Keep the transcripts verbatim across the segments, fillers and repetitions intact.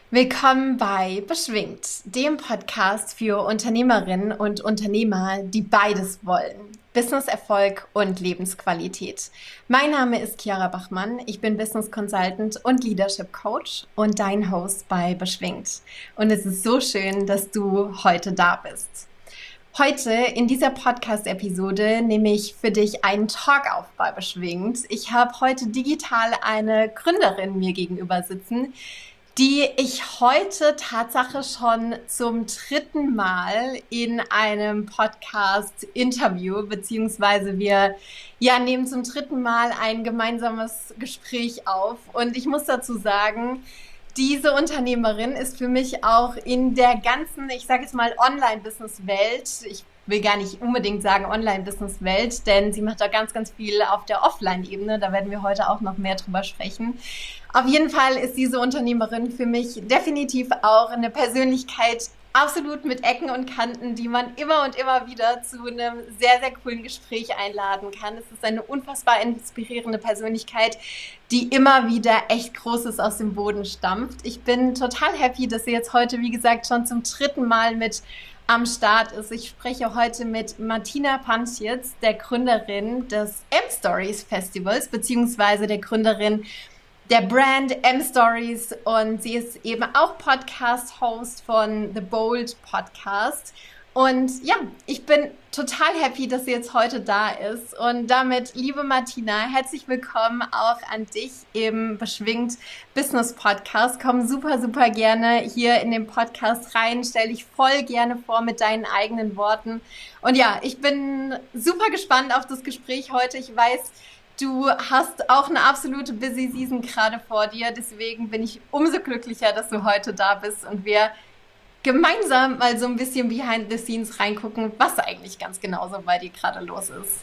Willkommen bei Beschwingt, dem Podcast für Unternehmerinnen und Unternehmer, die beides wollen. Businesserfolg und Lebensqualität. Mein Name ist Chiara Bachmann, ich bin Business Consultant und Leadership Coach und dein Host bei Beschwingt. Und es ist so schön, dass du heute da bist. Heute in dieser Podcast-Episode nehme ich für dich einen Talk auf bei Beschwingt. Ich habe heute digital eine Gründerin mir gegenüber sitzen, die ich heute Tatsache schon zum dritten Mal in einem Podcast-Interview, beziehungsweise wir ja, nehmen zum dritten Mal ein gemeinsames Gespräch auf. Und ich muss dazu sagen, diese Unternehmerin ist für mich auch in der ganzen, ich sage jetzt mal, Online-Business-Welt, ich will gar nicht unbedingt sagen Online-Business-Welt, denn sie macht da ganz, ganz viel auf der Offline-Ebene. Da werden wir heute auch noch mehr drüber sprechen. Auf jeden Fall ist diese Unternehmerin für mich definitiv auch eine Persönlichkeit, absolut mit Ecken und Kanten, die man immer und immer wieder zu einem sehr, sehr coolen Gespräch einladen kann. Es ist eine unfassbar inspirierende Persönlichkeit, die immer wieder echt Großes aus dem Boden stampft. Ich bin total happy, dass sie jetzt heute, wie gesagt, schon zum dritten Mal mit am Start ist. Ich spreche heute mit Martina Pancic, der Gründerin des M-Stories Festivals, beziehungsweise der Gründerin der Brand M-Stories, und sie ist eben auch Podcast-Host von The Bold Podcast. Und ja, ich bin total happy, dass sie jetzt heute da ist. Und damit, liebe Martina, herzlich willkommen auch an dich im Beschwingt Business Podcast. Komm super, super gerne hier in den Podcast rein. Stell dich voll gerne vor mit deinen eigenen Worten. Und ja, ich bin super gespannt auf das Gespräch heute. Ich weiß, du hast auch eine absolute Busy Season gerade vor dir. Deswegen bin ich umso glücklicher, dass du heute da bist und wir gemeinsam mal so ein bisschen behind the scenes reingucken, was eigentlich ganz genau so bei dir gerade los ist.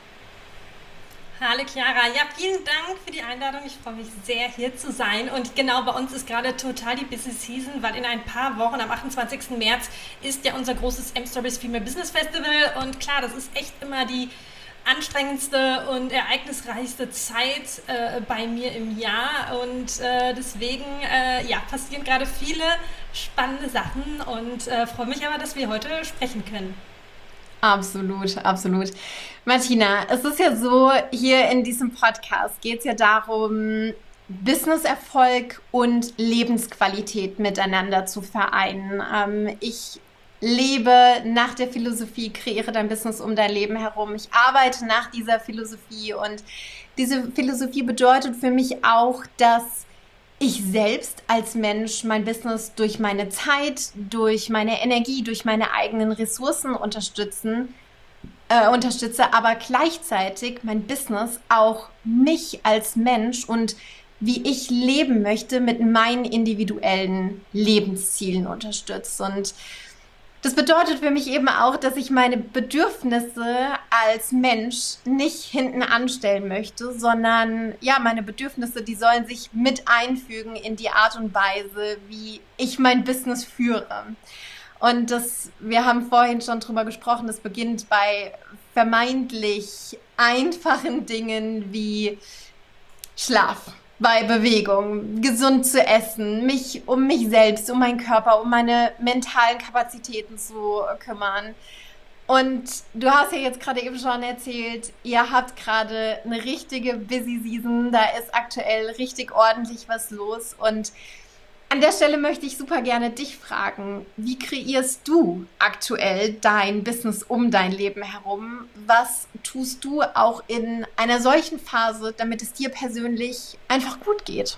Hallo Chiara, ja, vielen Dank für die Einladung. Ich freue mich sehr, hier zu sein. Und genau, bei uns ist gerade total die Busy Season, weil in ein paar Wochen, am achtundzwanzigsten März, ist ja unser großes M-Stories Female Business Festival. Und klar, das ist echt immer die anstrengendste und ereignisreichste Zeit äh, bei mir im Jahr, und äh, deswegen äh, ja, passieren gerade viele spannende Sachen, und äh, freue mich aber, dass wir heute sprechen können. Absolut, absolut. Martina, es ist ja so, hier in diesem Podcast geht es ja darum, Businesserfolg und Lebensqualität miteinander zu vereinen. Ähm, ich lebe nach der Philosophie, kreiere dein Business um dein Leben herum. Ich arbeite nach dieser Philosophie, und diese Philosophie bedeutet für mich auch, dass ich selbst als Mensch mein Business durch meine Zeit, durch meine Energie, durch meine eigenen Ressourcen unterstützen, äh, unterstütze, aber gleichzeitig mein Business auch mich als Mensch und wie ich leben möchte mit meinen individuellen Lebenszielen unterstützt. Und das bedeutet für mich eben auch, dass ich meine Bedürfnisse als Mensch nicht hinten anstellen möchte, sondern ja, meine Bedürfnisse, die sollen sich mit einfügen in die Art und Weise, wie ich mein Business führe. Und das, wir haben vorhin schon drüber gesprochen, das beginnt bei vermeintlich einfachen Dingen wie Schlaf, bei Bewegung, gesund zu essen, mich um mich selbst, um meinen Körper, um meine mentalen Kapazitäten zu kümmern. Und du hast ja jetzt gerade eben schon erzählt, ihr habt gerade eine richtige Busy Season, da ist aktuell richtig ordentlich was los. Und an der Stelle möchte ich super gerne dich fragen, wie kreierst du aktuell dein Business um dein Leben herum? Was tust du auch in einer solchen Phase, damit es dir persönlich einfach gut geht?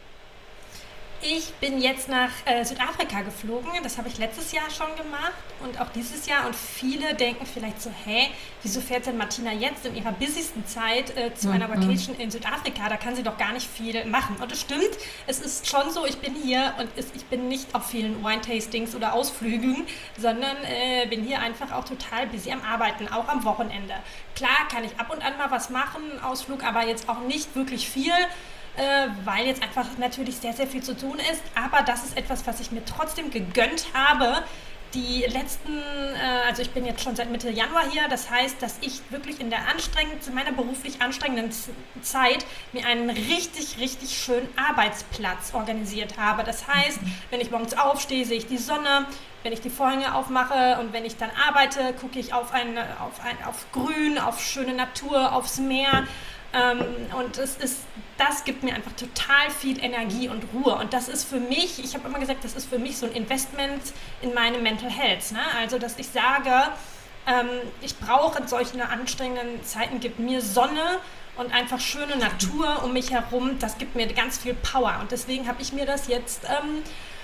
Ich bin jetzt nach äh, Südafrika geflogen, das habe ich letztes Jahr schon gemacht und auch dieses Jahr, und viele denken vielleicht so, hä, wieso fährt denn Martina jetzt in ihrer busysten Zeit äh, zu einer Vacation in Südafrika, da kann sie doch gar nicht viel machen. Und es stimmt, es ist schon so, ich bin hier und es, ich bin nicht auf vielen Wine-Tastings oder Ausflügen, sondern äh, bin hier einfach auch total busy am Arbeiten, auch am Wochenende. Klar kann ich ab und an mal was machen, Ausflug, aber jetzt auch nicht wirklich viel, äh, weil jetzt einfach natürlich sehr, sehr viel zu tun ist. Aber das ist etwas, was ich mir trotzdem gegönnt habe, die letzten, äh, also ich bin jetzt schon seit Mitte Januar hier, das heißt, dass ich wirklich in der anstrengenden, meiner beruflich anstrengenden Zeit mir einen richtig, richtig schönen Arbeitsplatz organisiert habe. Das heißt, wenn ich morgens aufstehe, sehe ich die Sonne, wenn ich die Vorhänge aufmache und wenn ich dann arbeite, gucke ich auf, ein, auf, ein, auf Grün, auf schöne Natur, aufs Meer. Ähm, und es ist, das gibt mir einfach total viel Energie und Ruhe. Und das ist für mich, ich habe immer gesagt, das ist für mich so ein Investment in meine Mental Health. Ne? Also, dass ich sage, ähm, ich brauche in solchen anstrengenden Zeiten, gibt mir Sonne und einfach schöne Natur um mich herum. Das gibt mir ganz viel Power. Und deswegen habe ich mir das jetzt ähm,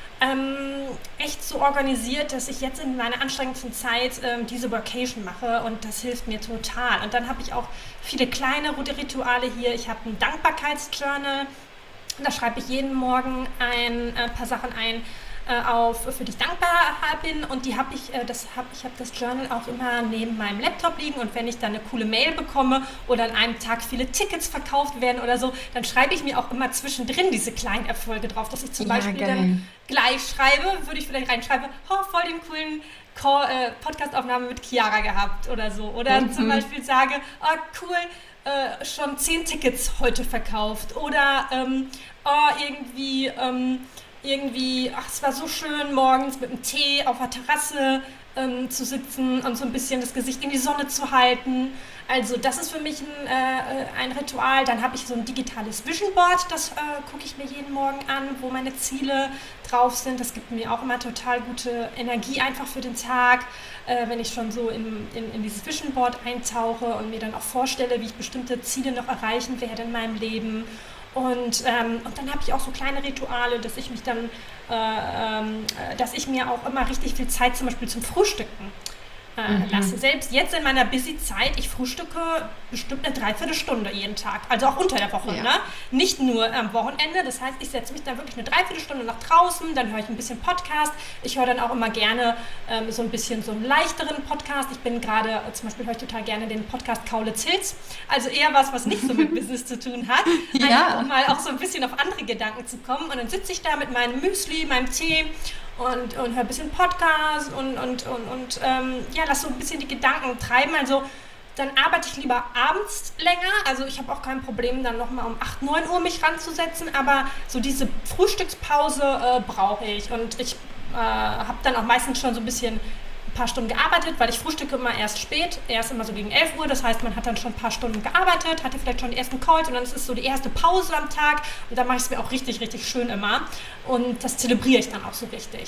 ähm, echt so organisiert, dass ich jetzt in meiner anstrengendsten Zeit ähm, diese Workation mache und das hilft mir total. Und dann habe ich auch viele kleine Rituale hier. Ich habe ein Dankbarkeitsjournal, da schreibe ich jeden Morgen ein äh, paar Sachen ein, äh, auf, für die ich dankbar bin und die habe ich, äh, das hab, ich habe das Journal auch immer neben meinem Laptop liegen und wenn ich dann eine coole Mail bekomme oder an einem Tag viele Tickets verkauft werden oder so, dann schreibe ich mir auch immer zwischendrin diese kleinen Erfolge drauf, dass ich zum ja, Beispiel geil. dann gleich schreibe, würde ich vielleicht reinschreiben, oh, voll den coolen Call, äh, Podcast-Aufnahme mit Chiara gehabt oder so. Oder mhm. zum Beispiel sage, oh cool, äh, schon zehn Tickets heute verkauft oder ähm, oh, irgendwie... Ähm, irgendwie, ach, es war so schön, morgens mit einem Tee auf der Terrasse ähm, zu sitzen und so ein bisschen das Gesicht in die Sonne zu halten. Also das ist für mich ein, äh, ein Ritual. Dann habe ich so ein digitales Vision Board, das äh, gucke ich mir jeden Morgen an, wo meine Ziele drauf sind. Das gibt mir auch immer total gute Energie einfach für den Tag, äh, wenn ich schon so in, in, in dieses Vision Board eintauche und mir dann auch vorstelle, wie ich bestimmte Ziele noch erreichen werde in meinem Leben. Und, ähm, und dann habe ich auch so kleine Rituale, dass ich mich dann, äh, ähm, dass ich mir auch immer richtig viel Zeit zum Beispiel zum Frühstücken äh, mhm. lasse. Selbst jetzt in meiner Busy-Zeit, ich frühstücke bestimmt eine Dreiviertelstunde jeden Tag, also auch unter der Woche, ja. ne? Nicht nur am Wochenende. Das heißt, ich setze mich dann wirklich eine Dreiviertelstunde nach draußen, dann höre ich ein bisschen Podcast. Ich höre dann auch immer gerne ähm, so ein bisschen so einen leichteren Podcast. Ich bin gerade, äh, zum Beispiel höre ich total gerne den Podcast Kaulitz Hills, also eher was, was nicht so mit Business zu tun hat, ja. einfach, um mal auch so ein bisschen auf andere Gedanken zu kommen. Und dann sitze ich da mit meinem Müsli, meinem Tee und, und höre ein bisschen Podcast und, und, und, und ähm, ja, lass so ein bisschen die Gedanken treiben. Also dann arbeite ich lieber abends länger. Also ich habe auch kein Problem, dann nochmal um acht, neun Uhr mich ranzusetzen. Aber so diese Frühstückspause äh, brauche ich. Und ich äh, habe dann auch meistens schon so ein bisschen ein paar Stunden gearbeitet, weil ich frühstücke immer erst spät, erst immer so gegen elf Uhr. Das heißt, man hat dann schon ein paar Stunden gearbeitet, hatte vielleicht schon die ersten Calls und dann ist es so die erste Pause am Tag. Und dann mache ich es mir auch richtig, richtig schön immer. Und das zelebriere ich dann auch so richtig.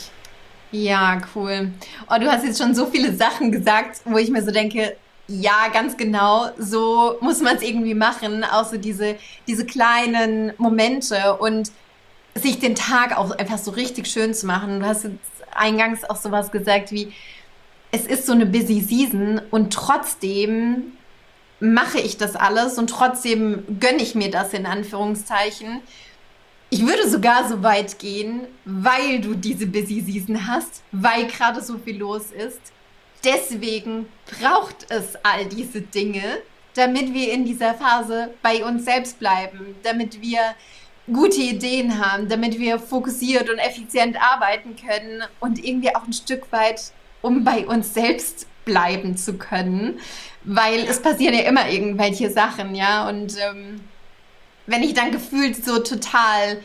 Ja, cool. Oh, du hast jetzt schon so viele Sachen gesagt, wo ich mir so denke, ja, ganz genau, so muss man es irgendwie machen. Auch so diese, diese kleinen Momente und sich den Tag auch einfach so richtig schön zu machen. Du hast jetzt eingangs auch sowas gesagt wie, es ist so eine busy season und trotzdem mache ich das alles und trotzdem gönne ich mir das in Anführungszeichen. Ich würde sogar so weit gehen, weil du diese busy season hast, weil gerade so viel los ist. Deswegen braucht es all diese Dinge, damit wir in dieser Phase bei uns selbst bleiben, damit wir gute Ideen haben, damit wir fokussiert und effizient arbeiten können und irgendwie auch ein Stück weit, um bei uns selbst bleiben zu können, weil es passieren ja immer irgendwelche Sachen, ja, und ähm, wenn ich dann gefühlt so total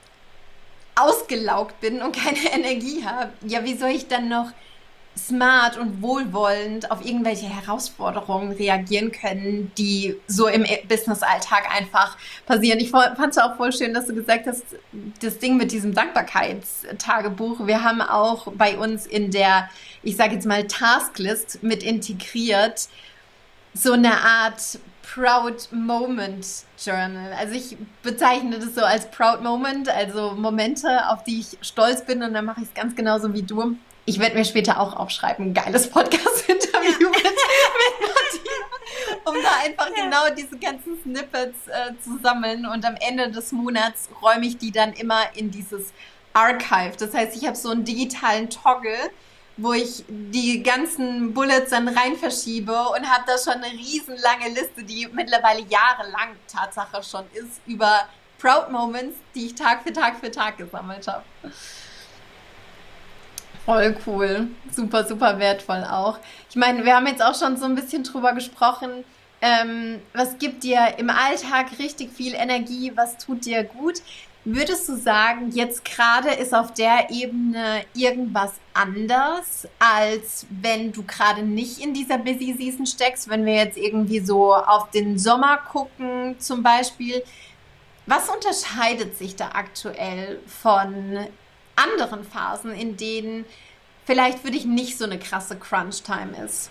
ausgelaugt bin und keine Energie habe, ja, wie soll ich dann noch smart und wohlwollend auf irgendwelche Herausforderungen reagieren können, die so im Business-Alltag einfach passieren. Ich fand es auch voll schön, dass du gesagt hast, das Ding mit diesem Dankbarkeitstagebuch, wir haben auch bei uns in der, ich sage jetzt mal, Tasklist mit integriert, so eine Art Proud Moment Journal. Also ich bezeichne das so als Proud Moment, also Momente, auf die ich stolz bin und dann mache ich es ganz genauso wie du. Ich werde mir später auch aufschreiben, ein geiles Podcast-Interview mit, mit Martina, um da einfach ja. genau diese ganzen Snippets äh, zu sammeln. Und am Ende des Monats räume ich die dann immer in dieses Archive. Das heißt, ich habe so einen digitalen Toggle, wo ich die ganzen Bullets dann rein verschiebe und habe da schon eine riesenlange Liste, die mittlerweile jahrelang Tatsache schon ist, über Proud Moments, die ich Tag für Tag für Tag gesammelt habe. Voll cool. Super, super wertvoll auch. Ich meine, wir haben jetzt auch schon so ein bisschen drüber gesprochen. Ähm, was gibt dir im Alltag richtig viel Energie? Was tut dir gut? Würdest du sagen, jetzt gerade ist auf der Ebene irgendwas anders, als wenn du gerade nicht in dieser Busy Season steckst? Wenn wir jetzt irgendwie so auf den Sommer gucken, zum Beispiel. Was unterscheidet sich da aktuell von anderen Phasen, in denen vielleicht für dich nicht so eine krasse Crunch-Time ist?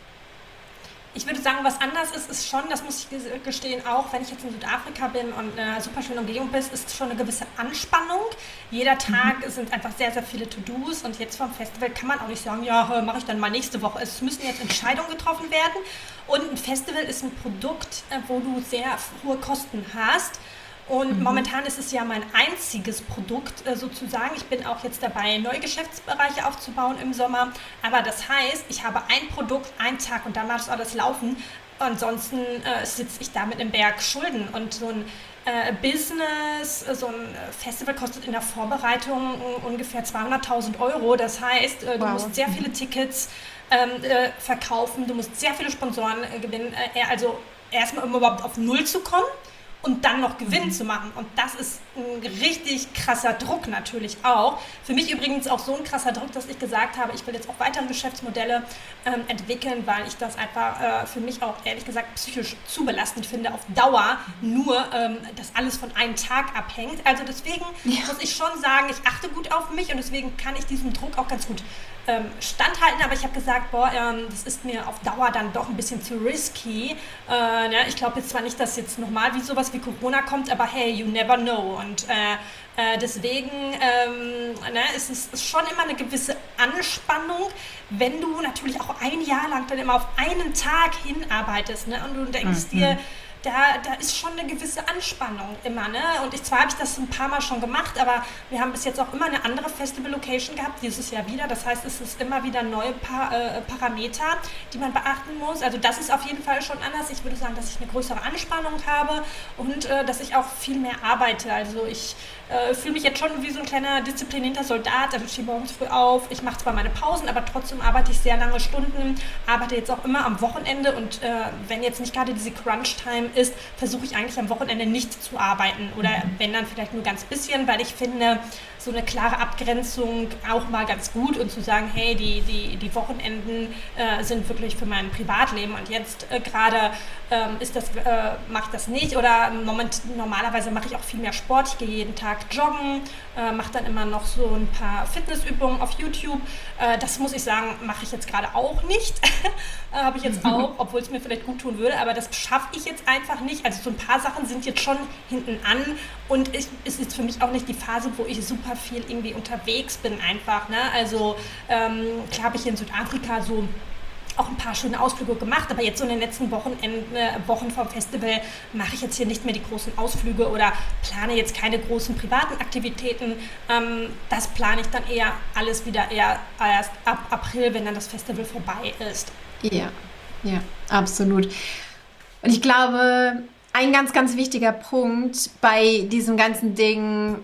Ich würde sagen, was anders ist, ist schon, das muss ich gestehen, auch wenn ich jetzt in Südafrika bin und in einer super schönen Umgebung bin, ist schon eine gewisse Anspannung. Jeder Tag sind einfach sehr, sehr viele To-Dos und jetzt vom Festival kann man auch nicht sagen, ja, mache ich dann mal nächste Woche. Es müssen jetzt Entscheidungen getroffen werden und ein Festival ist ein Produkt, äh, wo du sehr hohe Kosten hast. Und Mhm. momentan ist es ja mein einziges Produkt äh, sozusagen. Ich bin auch jetzt dabei, neue Geschäftsbereiche aufzubauen im Sommer. Aber das heißt, ich habe ein Produkt, einen Tag und dann macht es alles laufen. Ansonsten äh, sitze ich da mit einem Berg Schulden. Und so ein äh, Business, äh, so ein Festival kostet in der Vorbereitung äh, ungefähr zweihunderttausend Euro. Das heißt, äh, du Wow. musst sehr viele Tickets ähm, äh, verkaufen, du musst sehr viele Sponsoren äh, gewinnen. Äh, also erstmal, um überhaupt auf Null zu kommen und dann noch Gewinn Mhm. zu machen. Und das ist ein richtig krasser Druck natürlich auch. Für mich übrigens auch so ein krasser Druck, dass ich gesagt habe, ich will jetzt auch weitere Geschäftsmodelle ähm, entwickeln, weil ich das einfach äh, für mich auch ehrlich gesagt psychisch zu belastend finde, auf Dauer nur, ähm, dass alles von einem Tag abhängt. Also deswegen Ja. muss ich schon sagen, ich achte gut auf mich und deswegen kann ich diesem Druck auch ganz gut ähm, standhalten, aber ich habe gesagt, boah, ähm, das ist mir auf Dauer dann doch ein bisschen zu risky. Äh, ne? Ich glaube jetzt zwar nicht, dass jetzt nochmal wie sowas wie Corona kommt, aber hey, you never know. Und äh, äh, deswegen ähm, ne, es ist es ist schon immer eine gewisse Anspannung, wenn du natürlich auch ein Jahr lang dann immer auf einen Tag hinarbeitest, ne? Und du denkst dir, Mhm. da, da ist schon eine gewisse Anspannung immer, ne? Und ich zwar habe ich das ein paar Mal schon gemacht, aber wir haben bis jetzt auch immer eine andere Festival-Location gehabt, dieses Jahr wieder. Das heißt, es ist immer wieder neue pa äh, Parameter, die man beachten muss. Also das ist auf jeden Fall schon anders. Ich würde sagen, dass ich eine größere Anspannung habe und äh, dass ich auch viel mehr arbeite. Also ich äh, fühle mich jetzt schon wie so ein kleiner disziplinierter Soldat. Also ich stehe morgens früh auf, ich mache zwar meine Pausen, aber trotzdem arbeite ich sehr lange Stunden, arbeite jetzt auch immer am Wochenende und äh, wenn jetzt nicht gerade diese Crunch-Time ist, versuche ich eigentlich am Wochenende nicht zu arbeiten oder wenn dann vielleicht nur ganz bisschen, weil ich finde, so eine klare Abgrenzung auch mal ganz gut und zu sagen, hey, die, die, die Wochenenden äh, sind wirklich für mein Privatleben und jetzt äh, gerade ähm, ist das, äh, mache ich das nicht oder moment, normalerweise mache ich auch viel mehr Sport, ich gehe jeden Tag joggen, äh, mache dann immer noch so ein paar Fitnessübungen auf YouTube, äh, das muss ich sagen, mache ich jetzt gerade auch nicht, äh, habe ich jetzt auch, obwohl es mir vielleicht gut tun würde, aber das schaffe ich jetzt einfach nicht, also so ein paar Sachen sind jetzt schon hinten an und es ist jetzt für mich auch nicht die Phase, wo ich super viel irgendwie unterwegs bin einfach. Ne? Also ähm, klar habe ich hier in Südafrika so auch ein paar schöne Ausflüge gemacht, aber jetzt so in den letzten Wochenenden, äh, Wochen vom Festival mache ich jetzt hier nicht mehr die großen Ausflüge oder plane jetzt keine großen privaten Aktivitäten. Ähm, das plane ich dann eher alles wieder eher erst ab April, wenn dann das Festival vorbei ist. Ja, ja, absolut. Und ich glaube, ein ganz, ganz wichtiger Punkt bei diesem ganzen Ding,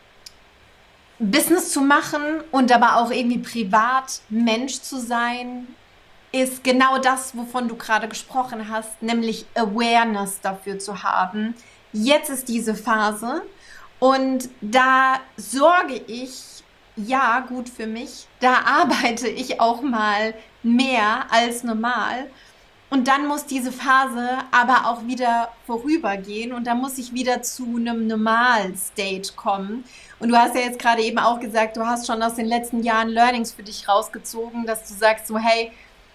Business zu machen und aber auch irgendwie privat Mensch zu sein, ist genau das, wovon du gerade gesprochen hast, nämlich Awareness dafür zu haben. Jetzt ist diese Phase und da sorge ich, ja, gut für mich, da arbeite ich auch mal mehr als normal. Und dann muss diese Phase aber auch wieder vorübergehen und dann muss ich wieder zu einem Normal-State kommen. Und du hast ja jetzt gerade eben auch gesagt, du hast schon aus den letzten Jahren Learnings für dich rausgezogen, dass du sagst so, hey,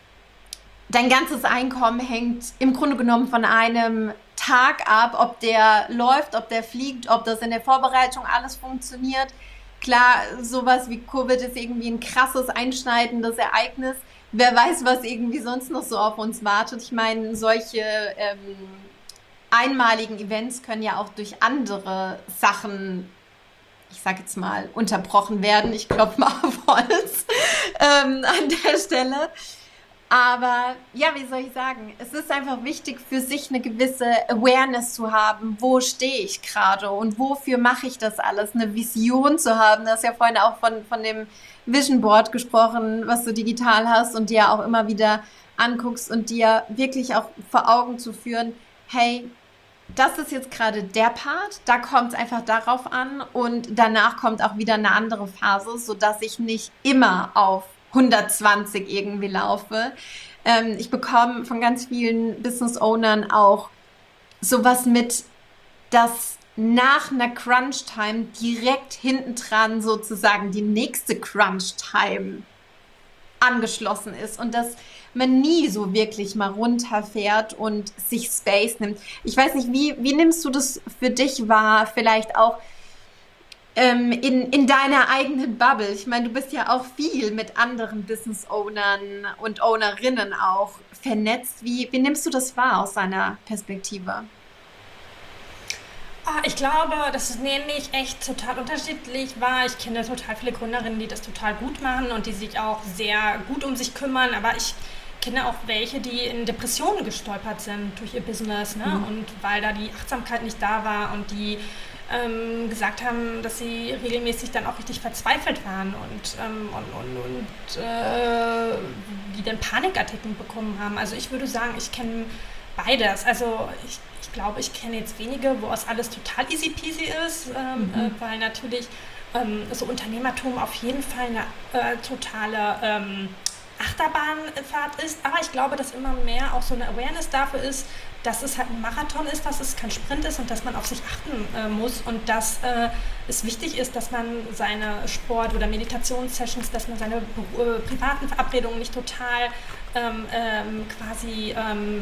dein ganzes Einkommen hängt im Grunde genommen von einem Tag ab, ob der läuft, ob der fliegt, ob das in der Vorbereitung alles funktioniert. Klar, sowas wie Covid ist irgendwie ein krasses, einschneidendes Ereignis. Wer weiß, was irgendwie sonst noch so auf uns wartet. Ich meine, solche ähm, einmaligen Events können ja auch durch andere Sachen, ich sag jetzt mal, unterbrochen werden. Ich klopfe mal auf Holz ähm, an der Stelle. Aber ja, wie soll ich sagen? Es ist einfach wichtig für sich eine gewisse Awareness zu haben. Wo stehe ich gerade und wofür mache ich das alles? Eine Vision zu haben. Du hast ja vorhin auch von, von dem Vision Board gesprochen, was du digital hast und dir auch immer wieder anguckst und dir wirklich auch vor Augen zu führen, hey, das ist jetzt gerade der Part, da kommt es einfach darauf an und danach kommt auch wieder eine andere Phase, sodass ich nicht immer auf hundertzwanzig irgendwie laufe. Ähm, ich bekomme von ganz vielen Business Ownern auch sowas mit, dass nach einer Crunch-Time direkt hinten dran sozusagen die nächste Crunch-Time angeschlossen ist und dass man nie so wirklich mal runterfährt und sich Space nimmt. Ich weiß nicht, wie, wie nimmst du das für dich wahr? Vielleicht auch ähm, in, in deiner eigenen Bubble. Ich meine, du bist ja auch viel mit anderen Business-Ownern und Ownerinnen auch vernetzt. Wie, wie nimmst du das wahr aus deiner Perspektive? Ah, ich glaube, dass es nämlich echt total unterschiedlich war. Ich kenne total viele Gründerinnen, die das total gut machen und die sich auch sehr gut um sich kümmern. Aber ich kenne auch welche, die in Depressionen gestolpert sind durch ihr Business, ne? Mhm. Und weil da die Achtsamkeit nicht da war und die ähm, gesagt haben, dass sie regelmäßig dann auch richtig verzweifelt waren und, ähm, und, und, und äh, die dann Panikattacken bekommen haben. Also ich würde sagen, ich kenne beides. Also ich, ich glaube, ich kenne jetzt wenige, wo es alles total easy peasy ist, ähm, äh, Mhm. weil natürlich ähm, so Unternehmertum auf jeden Fall eine äh, totale ähm, Achterbahnfahrt ist. Aber ich glaube, dass immer mehr auch so eine Awareness dafür ist, dass es halt ein Marathon ist, dass es kein Sprint ist und dass man auf sich achten äh, muss und dass äh, es wichtig ist, dass man seine Sport- oder Meditationssessions, dass man seine äh, privaten Verabredungen nicht total ähm, ähm, quasi ähm,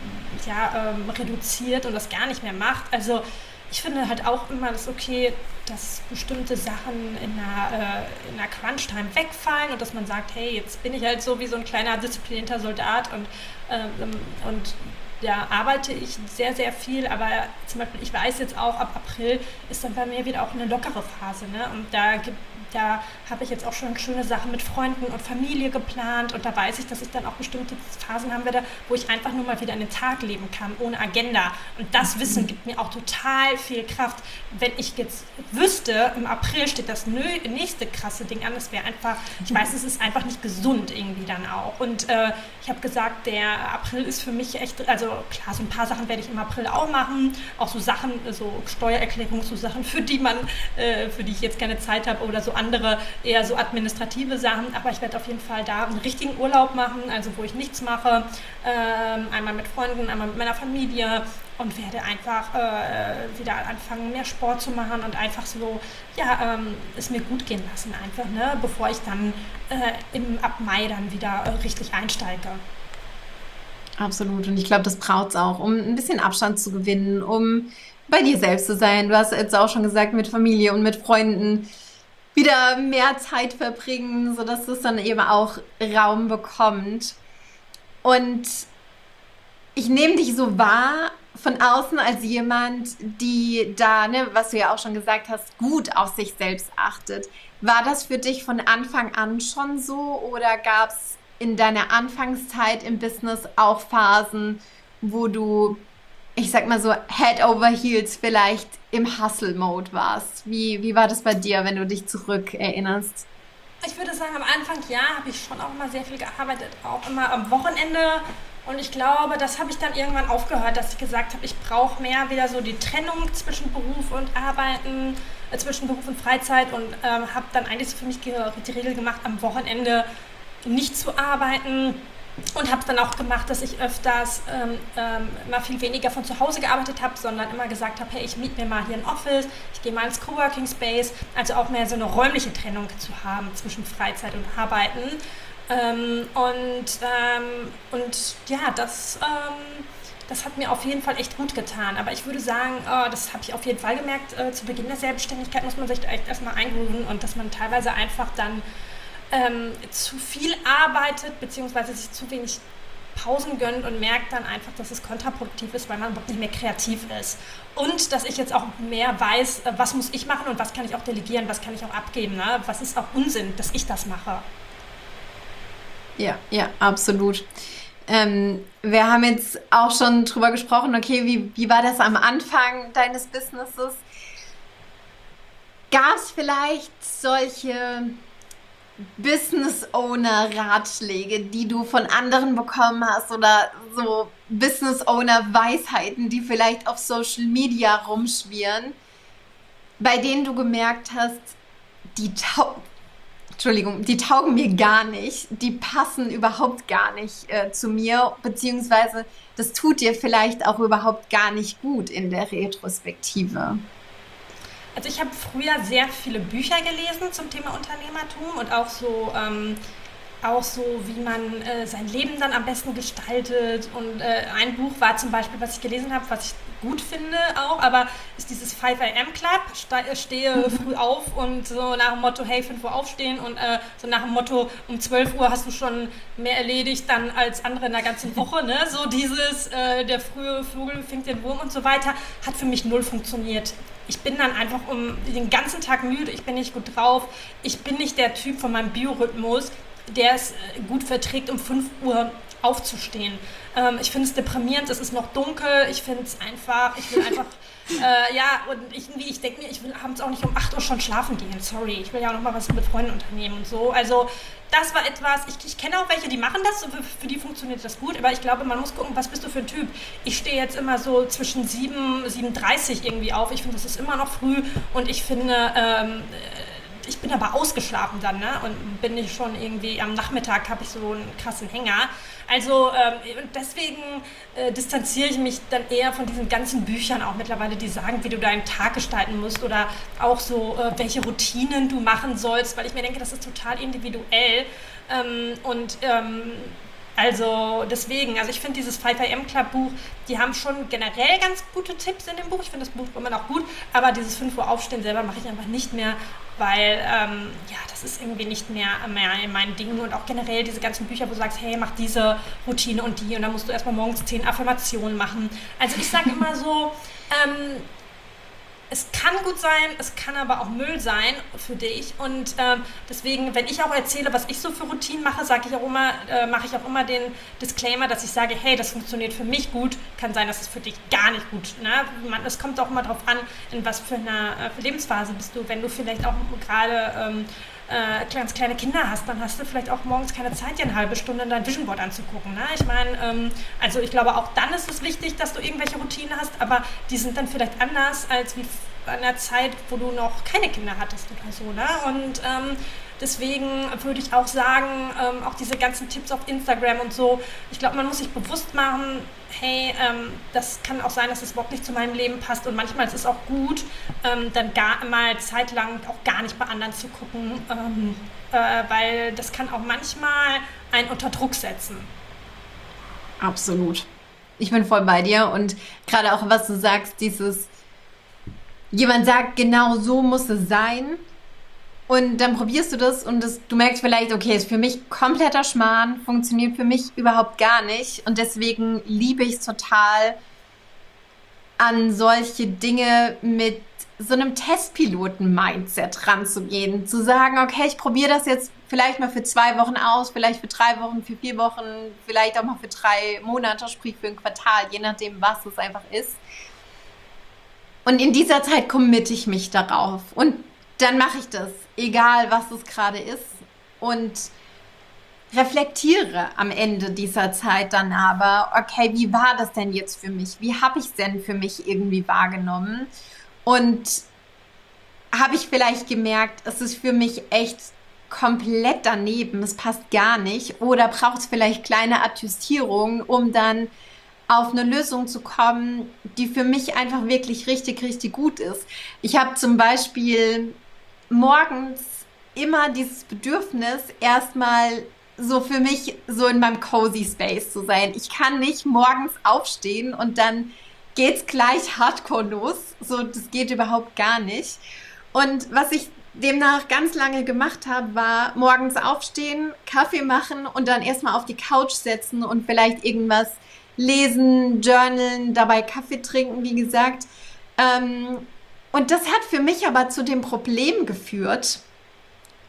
ja, ähm, reduziert und das gar nicht mehr macht. Also ich finde halt auch immer das okay, dass bestimmte Sachen in einer, äh, in einer Crunch-Time wegfallen und dass man sagt, hey, jetzt bin ich halt so wie so ein kleiner disziplinierter Soldat und, ähm, und da arbeite ich sehr, sehr viel, aber zum Beispiel, ich weiß jetzt auch, ab April ist dann bei mir wieder auch eine lockere Phase, ne? Und da gibt da habe ich jetzt auch schon schöne Sachen mit Freunden und Familie geplant und da weiß ich, dass ich dann auch bestimmte Phasen haben werde, wo ich einfach nur mal wieder in den Tag leben kann, ohne Agenda. Und das Wissen gibt mir auch total viel Kraft. Wenn ich jetzt wüsste, im April steht das nächste krasse Ding an, das wäre einfach, ich weiß, es ist einfach nicht gesund irgendwie dann auch. Und äh, ich habe gesagt, der April ist für mich echt, also klar, so ein paar Sachen werde ich im April auch machen, auch so Sachen, so Steuererklärungen, so Sachen, für die man, äh, für die ich jetzt keine Zeit habe oder so andere eher so administrative Sachen, aber ich werde auf jeden Fall da einen richtigen Urlaub machen, also wo ich nichts mache, ähm, einmal mit Freunden, einmal mit meiner Familie und werde einfach äh, wieder anfangen, mehr Sport zu machen und einfach so, ja, ähm, es mir gut gehen lassen einfach, ne, bevor ich dann äh, im, ab Mai dann wieder äh, richtig einsteige. Absolut. Und ich glaube, das braucht es auch, um ein bisschen Abstand zu gewinnen, um bei dir selbst zu sein. Du hast jetzt auch schon gesagt, mit Familie und mit Freunden wieder mehr Zeit verbringen, sodass das dann eben auch Raum bekommt. Und ich nehme dich so wahr von außen als jemand, die da, ne, was du ja auch schon gesagt hast, gut auf sich selbst achtet. War das für dich von Anfang an schon so oder gab es in deiner Anfangszeit im Business auch Phasen, wo du, ich sag mal so, Head over Heels vielleicht im Hustle-Mode warst? Wie, wie war das bei dir, wenn du dich zurück erinnerst? Ich würde sagen, am Anfang, ja, habe ich schon auch immer sehr viel gearbeitet, auch immer am Wochenende. Und ich glaube, das habe ich dann irgendwann aufgehört, dass ich gesagt habe, ich brauche mehr wieder so die Trennung zwischen Beruf und Arbeiten, äh, zwischen Beruf und Freizeit und ähm, habe dann eigentlich so für mich ge- die Regel gemacht, am Wochenende nicht zu arbeiten. Und habe es dann auch gemacht, dass ich öfters ähm, ähm, mal viel weniger von zu Hause gearbeitet habe, sondern immer gesagt habe, hey, ich miete mir mal hier ein Office, ich gehe mal ins Coworking Space, also auch mehr so eine räumliche Trennung zu haben zwischen Freizeit und Arbeiten. Ähm, und, ähm, und ja, das, ähm, das hat mir auf jeden Fall echt gut getan. Aber ich würde sagen, äh, das habe ich auf jeden Fall gemerkt, äh, zu Beginn der Selbstständigkeit muss man sich da echt erstmal eingrooven und dass man teilweise einfach dann ähm, zu viel arbeitet, beziehungsweise sich zu wenig Pausen gönnt und merkt dann einfach, dass es kontraproduktiv ist, weil man überhaupt nicht mehr kreativ ist. Und dass ich jetzt auch mehr weiß, äh, was muss ich machen und was kann ich auch delegieren, was kann ich auch abgeben, ne? Was ist auch Unsinn, dass ich das mache. Ja, ja, absolut. Ähm, wir haben jetzt auch schon drüber gesprochen, okay, wie, wie war das am Anfang deines Businesses? Gab es vielleicht solche Business Owner Ratschläge, die du von anderen bekommen hast oder so Business Owner Weisheiten, die vielleicht auf Social Media rumschwirren, bei denen du gemerkt hast, die tau Entschuldigung, die taugen mir gar nicht, die passen überhaupt gar nicht äh, zu mir, beziehungsweise das tut dir vielleicht auch überhaupt gar nicht gut in der Retrospektive. Also ich habe früher sehr viele Bücher gelesen zum Thema Unternehmertum und auch so ähm, auch so, wie man äh, sein Leben dann am besten gestaltet. Und äh, ein Buch war zum Beispiel, was ich gelesen habe, was ich gut finde auch, aber ist dieses five a m Club, Ste stehe früh auf und so nach dem Motto, hey, fünf Uhr aufstehen und äh, so nach dem Motto, um zwölf Uhr hast du schon mehr erledigt dann als andere in der ganzen Woche, ne? So dieses, äh, der frühe Vogel fängt den Wurm und so weiter, hat für mich null funktioniert. Ich bin dann einfach um den ganzen Tag müde, ich bin nicht gut drauf, ich bin nicht der Typ von meinem Biorhythmus, der es gut verträgt, um fünf Uhr aufzustehen. Ähm, ich finde es deprimierend, es ist noch dunkel, ich finde es einfach, ich will einfach, äh, ja, und ich, irgendwie, ich denke mir, ich will abends auch nicht um acht Uhr schon schlafen gehen, sorry, ich will ja auch noch mal was mit Freunden unternehmen und so. Also das war etwas, ich, ich kenne auch welche, die machen das, für, für die funktioniert das gut, aber ich glaube, man muss gucken, was bist du für ein Typ. Ich stehe jetzt immer so zwischen sieben, sieben Uhr dreißig irgendwie auf, ich finde, das ist immer noch früh und ich finde, ähm, ich bin aber ausgeschlafen dann, ne? Und bin ich schon irgendwie am Nachmittag habe ich so einen krassen Hänger. Also ähm, deswegen äh, distanziere ich mich dann eher von diesen ganzen Büchern auch mittlerweile, die sagen, wie du deinen Tag gestalten musst oder auch so, äh, welche Routinen du machen sollst, weil ich mir denke, das ist total individuell. Ähm, und ähm, also deswegen, also ich finde dieses five a m Club Buch, die haben schon generell ganz gute Tipps in dem Buch. Ich finde das Buch immer noch gut, aber dieses fünf Uhr Aufstehen selber mache ich einfach nicht mehr, weil ähm, ja, das ist irgendwie nicht mehr, mehr in meinen Dingen und auch generell diese ganzen Bücher, wo du sagst, hey, mach diese Routine und die und dann musst du erstmal morgens zehn Affirmationen machen. Also ich sage immer so, ähm, es kann gut sein, es kann aber auch Müll sein für dich und ähm, deswegen, wenn ich auch erzähle, was ich so für Routinen mache, sage ich auch immer, äh, mache ich auch immer den Disclaimer, dass ich sage, hey, das funktioniert für mich gut, kann sein, dass es für dich gar nicht gut, ne? Man, es kommt auch immer darauf an, in was für einer äh, Lebensphase bist du, wenn du vielleicht auch gerade ähm, äh, ganz kleine Kinder hast, dann hast du vielleicht auch morgens keine Zeit, dir eine halbe Stunde in dein Vision Board anzugucken. Ne? Ich meine, ähm, also ich glaube, auch dann ist es wichtig, dass du irgendwelche Routinen hast, aber die sind dann vielleicht anders als wie an der Zeit, wo du noch keine Kinder hattest oder so. Ne? Und ähm, deswegen würde ich auch sagen, ähm, auch diese ganzen Tipps auf Instagram und so, ich glaube, man muss sich bewusst machen, hey, ähm, das kann auch sein, dass es überhaupt nicht zu meinem Leben passt und manchmal ist es auch gut, ähm, dann gar mal zeitlang auch gar nicht bei anderen zu gucken, ähm, äh, weil das kann auch manchmal einen unter Druck setzen. Absolut. Ich bin voll bei dir und gerade auch, was du sagst, dieses, jemand sagt, genau so muss es sein. Und dann probierst du das und das, du merkst vielleicht, okay, ist für mich kompletter Schmarrn, funktioniert für mich überhaupt gar nicht. Und deswegen liebe ich es total, an solche Dinge mit so einem Testpiloten-Mindset ranzugehen. Zu sagen, okay, ich probiere das jetzt vielleicht mal für zwei Wochen aus, vielleicht für drei Wochen, für vier Wochen, vielleicht auch mal für drei Monate, sprich für ein Quartal, je nachdem, was es einfach ist. Und in dieser Zeit committe ich mich darauf. Und dann mache ich das, egal was es gerade ist. Und reflektiere am Ende dieser Zeit dann aber, okay, wie war das denn jetzt für mich? Wie habe ich es denn für mich irgendwie wahrgenommen? Und habe ich vielleicht gemerkt, es ist für mich echt komplett daneben, es passt gar nicht. Oder braucht es vielleicht kleine Adjustierungen, um dann auf eine Lösung zu kommen, die für mich einfach wirklich richtig, richtig gut ist. Ich habe zum Beispiel morgens immer dieses Bedürfnis, erstmal so für mich so in meinem cozy Space zu sein. Ich kann nicht morgens aufstehen und dann geht's gleich hardcore los. So, das geht überhaupt gar nicht. Und was ich demnach ganz lange gemacht habe, war morgens aufstehen, Kaffee machen und dann erstmal auf die Couch setzen und vielleicht irgendwas lesen, journalen, dabei Kaffee trinken, wie gesagt. Ähm, und das hat für mich aber zu dem Problem geführt,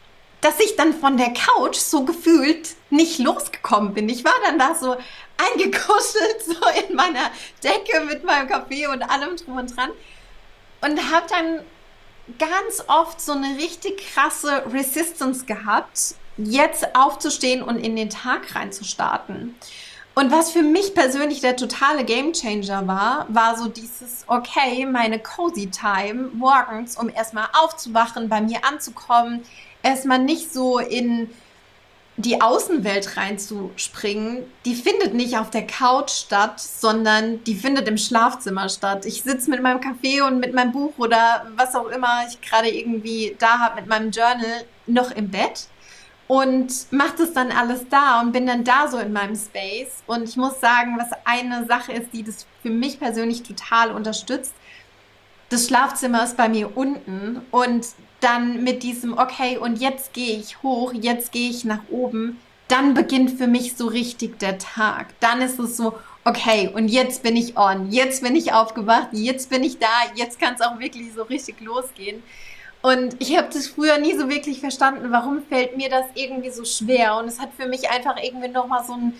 dass ich dann von der Couch so gefühlt nicht losgekommen bin. Ich war dann da so eingekuschelt, so in meiner Decke mit meinem Kaffee und allem drum und dran und habe dann ganz oft so eine richtig krasse Resistance gehabt, jetzt aufzustehen und in den Tag reinzustarten. Und was für mich persönlich der totale Gamechanger war, war so dieses, okay, meine Cozy Time morgens, um erstmal aufzuwachen, bei mir anzukommen, erstmal nicht so in die Außenwelt reinzuspringen, die findet nicht auf der Couch statt, sondern die findet im Schlafzimmer statt. Ich sitze mit meinem Kaffee und mit meinem Buch oder was auch immer ich gerade irgendwie da habe, mit meinem Journal noch im Bett und mache das dann alles da und bin dann da so in meinem Space. Und ich muss sagen, was eine Sache ist, die das für mich persönlich total unterstützt, das Schlafzimmer ist bei mir unten und dann mit diesem, okay, und jetzt gehe ich hoch, jetzt gehe ich nach oben, dann beginnt für mich so richtig der Tag. Dann ist es so, okay, und jetzt bin ich on, jetzt bin ich aufgewacht, jetzt bin ich da, jetzt kann es auch wirklich so richtig losgehen. Und ich habe das früher nie so wirklich verstanden, warum fällt mir das irgendwie so schwer? Und es hat für mich einfach irgendwie nochmal so ein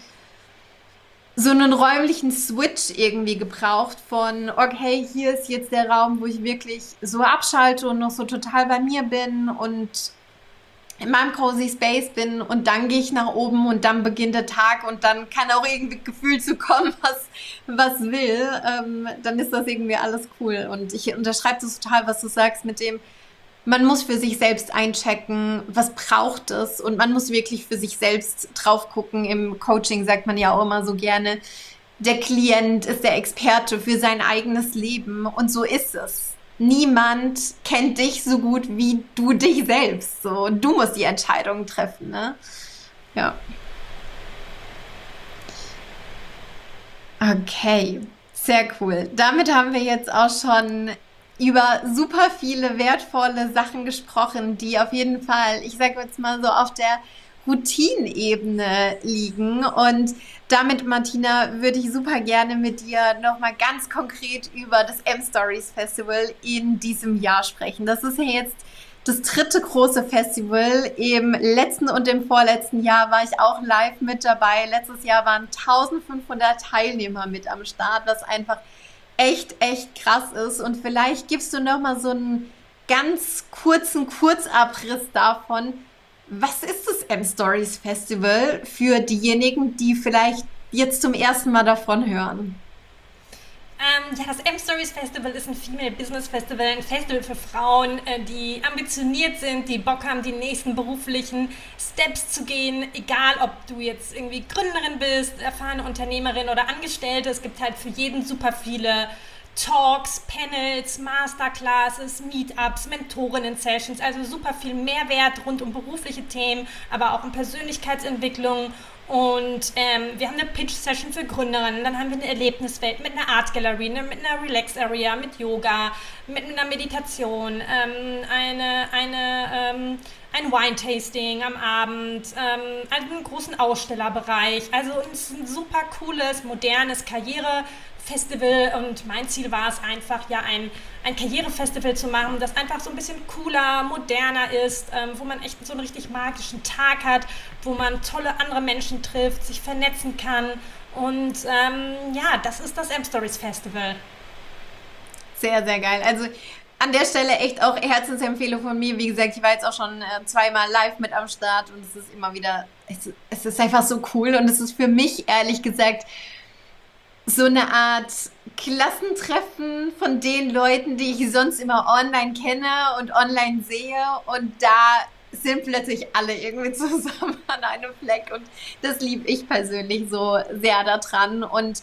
so einen räumlichen Switch irgendwie gebraucht von, okay, hier ist jetzt der Raum, wo ich wirklich so abschalte und noch so total bei mir bin und in meinem Cozy Space bin und dann gehe ich nach oben und dann beginnt der Tag und dann kann auch irgendwie Gefühl zu kommen, was, was will. Ähm, dann ist das irgendwie alles cool. Und ich unterschreibe das total, was du sagst mit dem, man muss für sich selbst einchecken, was braucht es und man muss wirklich für sich selbst drauf gucken. Im Coaching sagt man ja auch immer so gerne, der Klient ist der Experte für sein eigenes Leben und so ist es. Niemand kennt dich so gut wie du dich selbst. So, du musst die Entscheidungen treffen, ne? Ja. Okay, sehr cool. Damit haben wir jetzt auch schon über super viele wertvolle Sachen gesprochen, die auf jeden Fall, ich sage jetzt mal so, auf der Routinebene liegen. Und damit, Martina, würde ich super gerne mit dir nochmal ganz konkret über das M-Stories Festival in diesem Jahr sprechen. Das ist ja jetzt das dritte große Festival. Im letzten und im vorletzten Jahr war ich auch live mit dabei. Letztes Jahr waren eintausendfünfhundert Teilnehmer mit am Start, was einfach echt, echt krass ist. Und vielleicht gibst du noch mal so einen ganz kurzen Kurzabriss davon, was ist das M-Stories Festival für diejenigen, die vielleicht jetzt zum ersten Mal davon hören? Ähm, ja, das M-Stories Festival ist ein Female Business Festival, ein Festival für Frauen, äh, die ambitioniert sind, die Bock haben, die nächsten beruflichen Steps zu gehen, egal ob du jetzt irgendwie Gründerin bist, erfahrene Unternehmerin oder Angestellte. Es gibt halt für jeden super viele Talks, Panels, Masterclasses, Meetups, Mentorinnen-Sessions, also super viel Mehrwert rund um berufliche Themen, aber auch um Persönlichkeitsentwicklung. Und ähm, wir haben eine Pitch-Session für Gründerinnen, dann haben wir eine Erlebniswelt mit einer Art-Gallery, ne, mit einer Relax-Area, mit Yoga, mit einer Meditation, ähm, eine, eine, ähm, ein Wine-Tasting am Abend, ähm, einen großen Ausstellerbereich. Also es ist ein super cooles, modernes Karrierefestival und mein Ziel war es einfach, ja, ein, ein Karrierefestival zu machen, das einfach so ein bisschen cooler, moderner ist, ähm, wo man echt so einen richtig magischen Tag hat, wo man tolle andere Menschen trifft, sich vernetzen kann und ähm, ja, das ist das M-Stories Festival. Sehr, sehr geil. Also an der Stelle echt auch Herzensempfehlung von mir. Wie gesagt, ich war jetzt auch schon äh, zweimal live mit am Start und es ist immer wieder, es, es ist einfach so cool und es ist für mich ehrlich gesagt so eine Art Klassentreffen von den Leuten, die ich sonst immer online kenne und online sehe und da sind plötzlich alle irgendwie zusammen an einem Fleck und das liebe ich persönlich so sehr daran und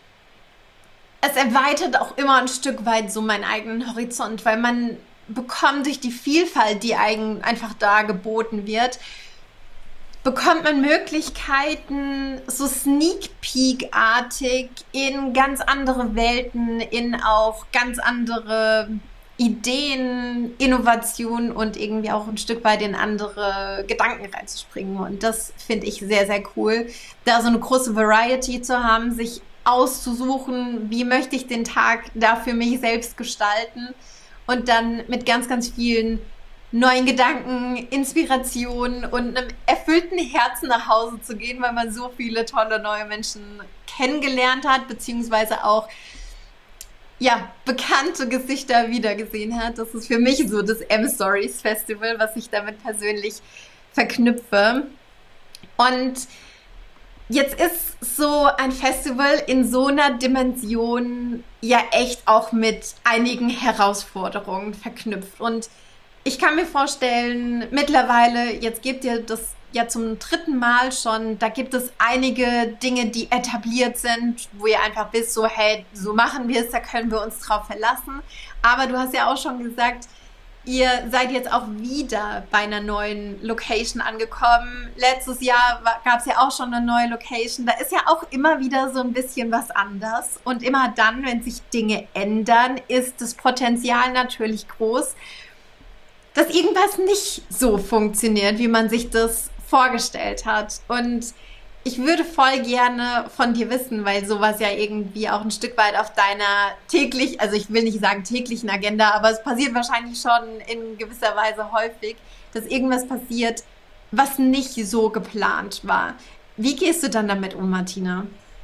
es erweitert auch immer ein Stück weit so meinen eigenen Horizont, weil man bekommt durch die Vielfalt, die eigen, einfach da geboten wird, bekommt man Möglichkeiten, so Sneak Peek-artig in ganz andere Welten, in auch ganz andere Ideen, Innovationen und irgendwie auch ein Stück weit in andere Gedanken reinzuspringen. Und das finde ich sehr, sehr cool, da so eine große Variety zu haben, sich auszusuchen, wie möchte ich den Tag da für mich selbst gestalten und dann mit ganz, ganz vielen neuen Gedanken, Inspiration und einem erfüllten Herzen nach Hause zu gehen, weil man so viele tolle neue Menschen kennengelernt hat, beziehungsweise auch ja, bekannte Gesichter wiedergesehen hat. Das ist für mich so das M-Stories Festival, was ich damit persönlich verknüpfe. Und jetzt ist so ein Festival in so einer Dimension ja echt auch mit einigen Herausforderungen verknüpft. Und ich kann mir vorstellen, mittlerweile, jetzt gebt ihr das ja zum dritten Mal schon, da gibt es einige Dinge, die etabliert sind, wo ihr einfach wisst, so hey, so machen wir es, da können wir uns drauf verlassen. Aber du hast ja auch schon gesagt, ihr seid jetzt auch wieder bei einer neuen Location angekommen. Letztes Jahr gab es ja auch schon eine neue Location. Da ist ja auch immer wieder so ein bisschen was anders. Und immer dann, wenn sich Dinge ändern, ist das Potenzial natürlich groß, dass irgendwas nicht so funktioniert, wie man sich das vorgestellt hat. Und ich würde voll gerne von dir wissen, weil sowas ja irgendwie auch ein Stück weit auf deiner täglich, also ich will nicht sagen täglichen Agenda, aber es passiert wahrscheinlich schon in gewisser Weise häufig, dass irgendwas passiert, was nicht so geplant war. Wie gehst du dann damit um, Martina?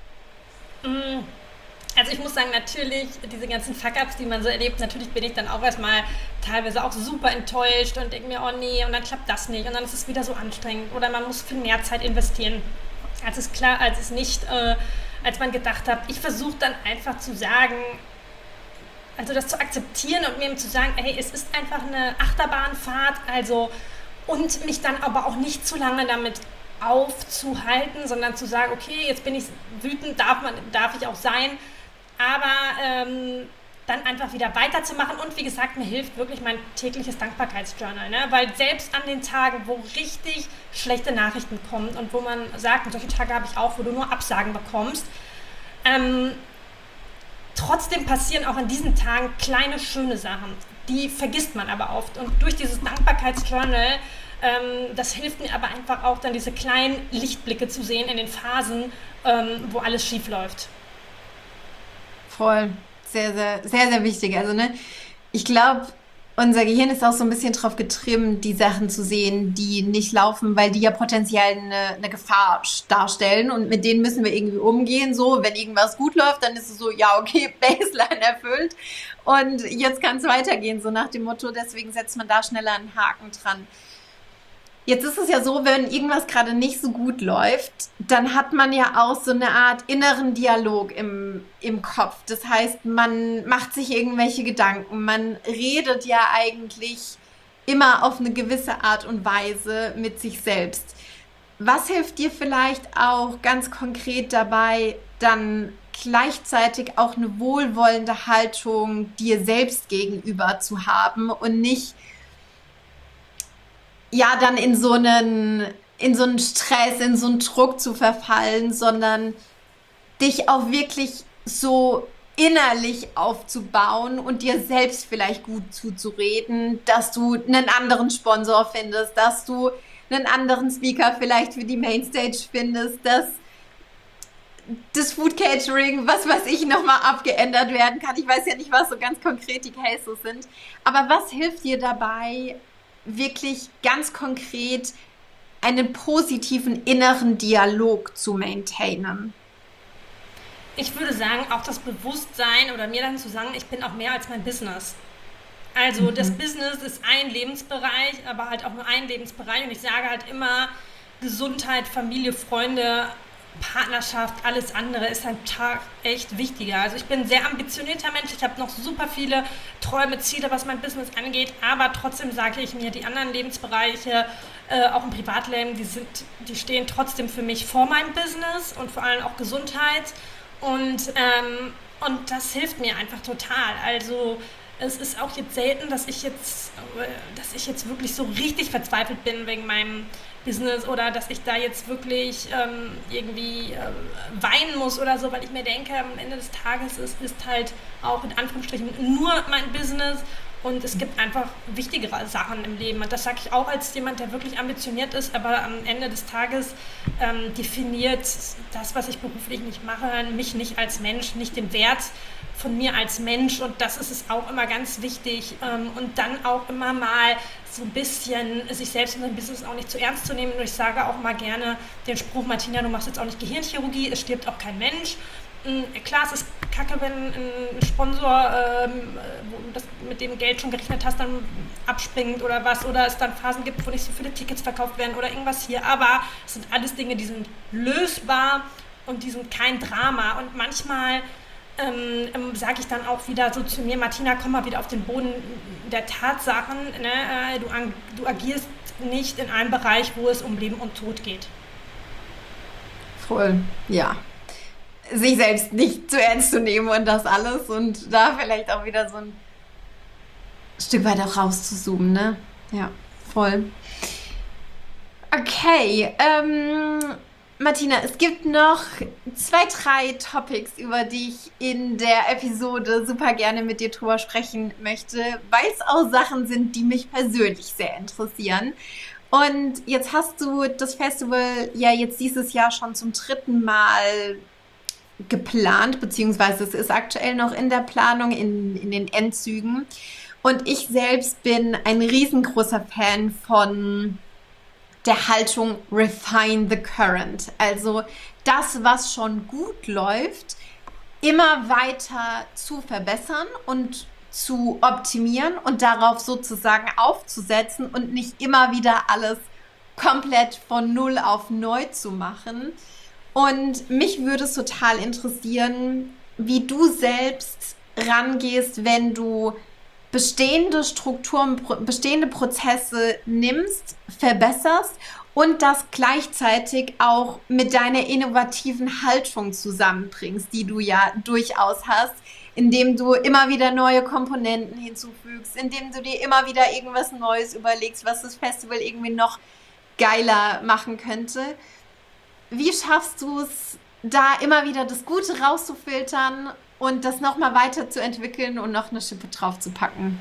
Also ich muss sagen, natürlich, diese ganzen Fuck-Ups, die man so erlebt, natürlich bin ich dann auch erstmal teilweise auch super enttäuscht und denke mir, oh nee, und dann klappt das nicht und dann ist es wieder so anstrengend oder man muss viel mehr Zeit investieren, als es klar, als es nicht, äh, als man gedacht hat. Ich versuche dann einfach zu sagen, also das zu akzeptieren und mir eben zu sagen, hey, es ist einfach eine Achterbahnfahrt, also und mich dann aber auch nicht zu lange damit aufzuhalten, sondern zu sagen, okay, jetzt bin ich wütend, darf man, darf ich auch sein, aber ähm, dann einfach wieder weiterzumachen und wie gesagt, mir hilft wirklich mein tägliches Dankbarkeitsjournal, ne? Weil selbst an den Tagen, wo richtig schlechte Nachrichten kommen und wo man sagt, und solche Tage habe ich auch, wo du nur Absagen bekommst, ähm, trotzdem passieren auch an diesen Tagen kleine, schöne Sachen, die vergisst man aber oft und durch dieses Dankbarkeitsjournal, ähm, das hilft mir aber einfach auch dann diese kleinen Lichtblicke zu sehen in den Phasen, ähm, wo alles schief läuft. Voll. Sehr, sehr, sehr, sehr wichtig. Also, ne, ich glaube, unser Gehirn ist auch so ein bisschen drauf getrimmt, die Sachen zu sehen, die nicht laufen, weil die ja potenziell eine, eine Gefahr darstellen und mit denen müssen wir irgendwie umgehen. So, wenn irgendwas gut läuft, dann ist es so, ja, okay, Baseline erfüllt und jetzt kann es weitergehen, so nach dem Motto, deswegen setzt man da schneller einen Haken dran. Jetzt ist es ja so, wenn irgendwas gerade nicht so gut läuft, dann hat man ja auch so eine Art inneren Dialog im, im Kopf. Das heißt, man macht sich irgendwelche Gedanken, man redet ja eigentlich immer auf eine gewisse Art und Weise mit sich selbst. Was hilft dir vielleicht auch ganz konkret dabei, dann gleichzeitig auch eine wohlwollende Haltung dir selbst gegenüber zu haben und nicht ja dann in so einen, in so einen Stress, in so einen Druck zu verfallen, sondern dich auch wirklich so innerlich aufzubauen und dir selbst vielleicht gut zuzureden, dass du einen anderen Sponsor findest, dass du einen anderen Speaker vielleicht für die Mainstage findest, dass das Food Catering, was weiß ich, nochmal abgeändert werden kann. Ich weiß ja nicht, was so ganz konkret die Cases sind. Aber was hilft dir dabei, wirklich ganz konkret einen positiven inneren Dialog zu maintainen? Ich würde sagen, auch das Bewusstsein oder mir dann zu sagen, ich bin auch mehr als mein Business. Also das Business ist ein Lebensbereich, aber halt auch nur ein Lebensbereich und ich sage halt immer, Gesundheit, Familie, Freunde, Partnerschaft, alles andere ist am Tag echt wichtiger. Also ich bin ein sehr ambitionierter Mensch, ich habe noch super viele Träume, Ziele, was mein Business angeht, aber trotzdem sage ich mir, die anderen Lebensbereiche, äh, auch im Privatleben, die, sind, die stehen trotzdem für mich vor meinem Business und vor allem auch Gesundheit und, ähm, und das hilft mir einfach total. Also es ist auch jetzt selten, dass ich jetzt, dass ich jetzt wirklich so richtig verzweifelt bin wegen meinem Business oder dass ich da jetzt wirklich ähm, irgendwie äh, weinen muss oder so, weil ich mir denke, am Ende des Tages ist, ist halt auch in Anführungsstrichen nur mein Business Und es gibt einfach wichtigere Sachen im Leben. Und das sage ich auch als jemand, der wirklich ambitioniert ist, aber am Ende des Tages ähm, definiert das, was ich beruflich nicht mache, mich nicht als Mensch, nicht den Wert von mir als Mensch. Und das ist es auch immer ganz wichtig. Ähm, und dann auch immer mal so ein bisschen sich selbst in seinem Business auch nicht zu ernst zu nehmen. Und ich sage auch mal gerne den Spruch, Martina, du machst jetzt auch nicht Gehirnchirurgie, es stirbt auch kein Mensch. Klar, es ist kacke, wenn ein Sponsor, ähm, wo du das mit dem Geld schon gerechnet hast, dann abspringt oder was, oder es dann Phasen gibt, wo nicht so viele Tickets verkauft werden oder irgendwas hier, aber es sind alles Dinge, die sind lösbar und die sind kein Drama. Und manchmal ähm, ähm, sage ich dann auch wieder so zu mir, Martina, komm mal wieder auf den Boden der Tatsachen, ne? du, du agierst nicht in einem Bereich, wo es um Leben und Tod geht. Voll, ja. Sich selbst nicht zu ernst zu nehmen und das alles und da vielleicht auch wieder so ein Stück weit auch rauszuzoomen, ne? Ja, voll. Okay, ähm, Martina, es gibt noch zwei, drei Topics, über die ich in der Episode super gerne mit dir drüber sprechen möchte, weil es auch Sachen sind, die mich persönlich sehr interessieren. Und jetzt hast du das Festival ja jetzt dieses Jahr schon zum dritten Mal geplant, beziehungsweise es ist aktuell noch in der Planung, in, in den Endzügen. Und ich selbst bin ein riesengroßer Fan von der Haltung Refine the Current. Also das, was schon gut läuft, immer weiter zu verbessern und zu optimieren und darauf sozusagen aufzusetzen und nicht immer wieder alles komplett von null auf neu zu machen. Und mich würde es total interessieren, wie du selbst rangehst, wenn du bestehende Strukturen, bestehende Prozesse nimmst, verbesserst und das gleichzeitig auch mit deiner innovativen Haltung zusammenbringst, die du ja durchaus hast, indem du immer wieder neue Komponenten hinzufügst, indem du dir immer wieder irgendwas Neues überlegst, was das Festival irgendwie noch geiler machen könnte. Wie schaffst du es, da immer wieder das Gute rauszufiltern und das nochmal weiterzuentwickeln und noch eine Schippe drauf zu packen?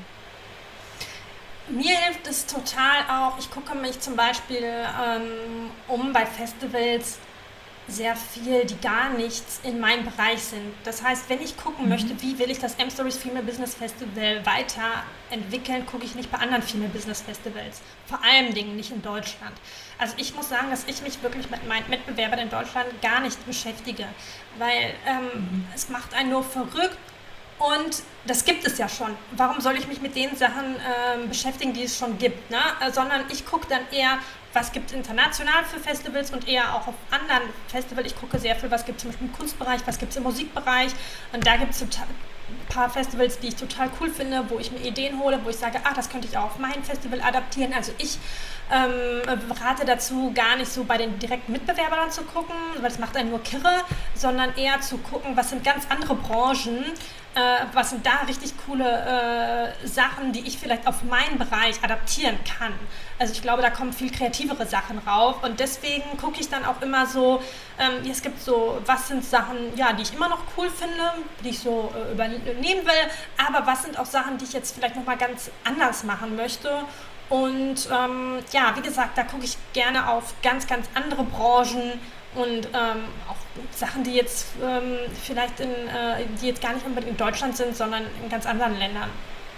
Mir hilft es total auch, ich gucke mich zum Beispiel ähm, um bei Festivals sehr viel, die gar nichts in meinem Bereich sind. Das heißt, wenn ich gucken mhm. möchte, wie will ich das M-Stories Female Business Festival weiterentwickeln, gucke ich nicht bei anderen Female Business Festivals. Vor allen Dingen nicht in Deutschland. Also ich muss sagen, dass ich mich wirklich mit meinen Mitbewerbern in Deutschland gar nicht beschäftige, weil ähm, mhm. es macht einen nur verrückt. Und das gibt es ja schon. Warum soll ich mich mit den Sachen ähm, beschäftigen, die es schon gibt? Ne? Äh, sondern ich gucke dann eher, was gibt es international für Festivals und eher auch auf anderen Festivals. Ich gucke sehr viel, was gibt es zum Beispiel im Kunstbereich, was gibt es im Musikbereich. Und da gibt es ein paar Festivals, die ich total cool finde, wo ich mir Ideen hole, wo ich sage, ah, das könnte ich auch auf mein Festival adaptieren. Also ich ähm, rate dazu, gar nicht so bei den direkten Mitbewerbern zu gucken, weil das macht einen nur kirre, sondern eher zu gucken, was sind ganz andere Branchen, Äh, was sind da richtig coole äh, Sachen, die ich vielleicht auf meinen Bereich adaptieren kann. Also ich glaube, da kommen viel kreativere Sachen rauf und deswegen gucke ich dann auch immer so, ähm, es gibt so, was sind Sachen, ja, die ich immer noch cool finde, die ich so äh, übernehmen will, aber was sind auch Sachen, die ich jetzt vielleicht nochmal ganz anders machen möchte. Und ähm, ja, wie gesagt, da gucke ich gerne auf ganz, ganz andere Branchen und ähm, auch Sachen, die jetzt ähm, vielleicht in, äh, die jetzt gar nicht unbedingt in Deutschland sind, sondern in ganz anderen Ländern.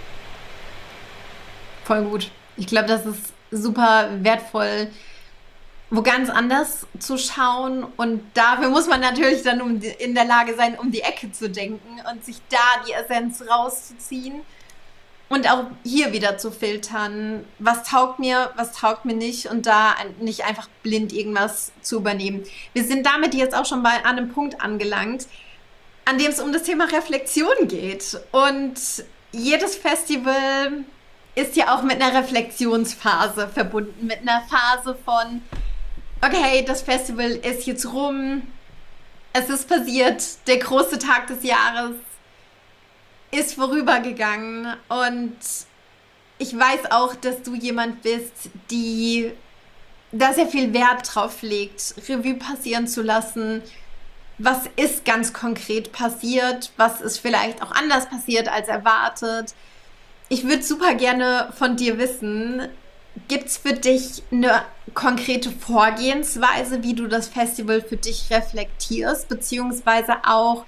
Voll gut. Ich glaube, das ist super wertvoll, wo ganz anders zu schauen und dafür muss man natürlich dann um die, in der Lage sein, um die Ecke zu denken und sich da die Essenz rauszuziehen. Und auch hier wieder zu filtern, was taugt mir, was taugt mir nicht und da nicht einfach blind irgendwas zu übernehmen. Wir sind damit jetzt auch schon bei an einem Punkt angelangt, an dem es um das Thema Reflexion geht. Und jedes Festival ist ja auch mit einer Reflexionsphase verbunden, mit einer Phase von, okay, das Festival ist jetzt rum, es ist passiert, der große Tag des Jahres ist vorübergegangen und ich weiß auch, dass du jemand bist, die da sehr viel Wert drauf legt, Revue passieren zu lassen. Was ist ganz konkret passiert? Was ist vielleicht auch anders passiert als erwartet? Ich würde super gerne von dir wissen, gibt es für dich eine konkrete Vorgehensweise, wie du das Festival für dich reflektierst, beziehungsweise auch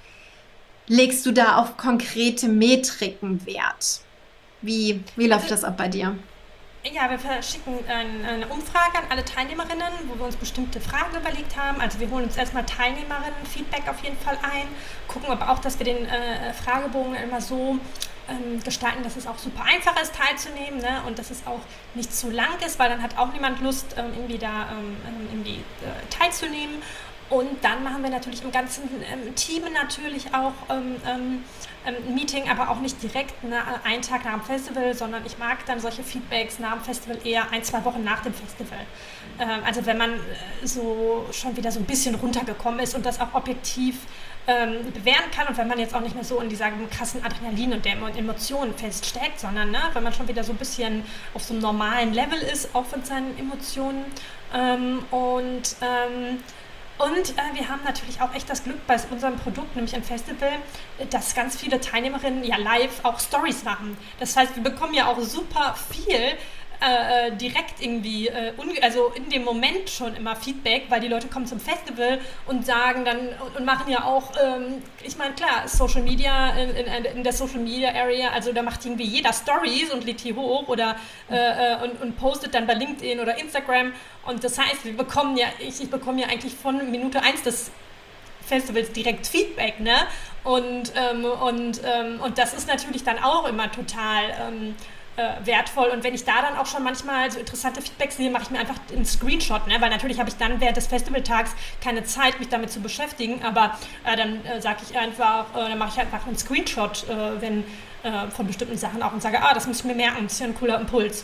legst du da auf konkrete Metriken Wert? Wie, wie Also läuft das ab bei dir? ja, wir verschicken ein, eine Umfrage an alle Teilnehmerinnen, wo wir uns bestimmte Fragen überlegt haben. Also wir holen uns erstmal Teilnehmerinnen-Feedback auf jeden Fall ein, gucken aber auch, dass wir den äh, Fragebogen immer so ähm, gestalten, dass es auch super einfach ist, teilzunehmen, ne? Und dass es auch nicht zu lang ist, weil dann hat auch niemand Lust, ähm, irgendwie da ähm, ähm, irgendwie äh, teilzunehmen. Und dann machen wir natürlich im ganzen ähm, Team natürlich auch ähm, ähm, ein Meeting, aber auch nicht direkt ne, einen Tag nach dem Festival, sondern ich mag dann solche Feedbacks nach dem Festival eher ein, zwei Wochen nach dem Festival. Ähm, also wenn man äh, so schon wieder so ein bisschen runtergekommen ist und das auch objektiv ähm, bewähren kann und wenn man jetzt auch nicht mehr so in dieser krassen Adrenalin und der Emotionen feststeckt, sondern ne, wenn man schon wieder so ein bisschen auf so einem normalen Level ist, auch von seinen Emotionen ähm, und ähm, und äh, wir haben natürlich auch echt das Glück bei unserem Produkt, nämlich ein Festival, dass ganz viele Teilnehmerinnen ja live auch Stories machen. Das heißt, wir bekommen ja auch super viel äh, äh, direkt irgendwie, äh, also in dem Moment schon immer Feedback, weil die Leute kommen zum Festival und sagen dann und, und machen ja auch, ähm, ich meine, klar, Social Media, in, in, in der Social Media Area, also da macht irgendwie jeder Stories und lädt die hoch oder äh, äh, und, und postet dann bei LinkedIn oder Instagram. Und das heißt, wir bekommen ja, ich, ich bekomme ja eigentlich von Minute eins des Festivals direkt Feedback, ne? Und, ähm, und, ähm, und das ist natürlich dann auch immer total ähm, äh, wertvoll. Und wenn ich da dann auch schon manchmal so interessante Feedbacks sehe, mache ich mir einfach einen Screenshot, ne? Weil natürlich habe ich dann während des Festivaltags keine Zeit, mich damit zu beschäftigen, aber äh, dann äh, sage ich einfach, äh, dann mache ich einfach einen Screenshot, äh, wenn äh, von bestimmten Sachen auch und sage, ah, das muss ich mir merken, das ist ja ein cooler Impuls.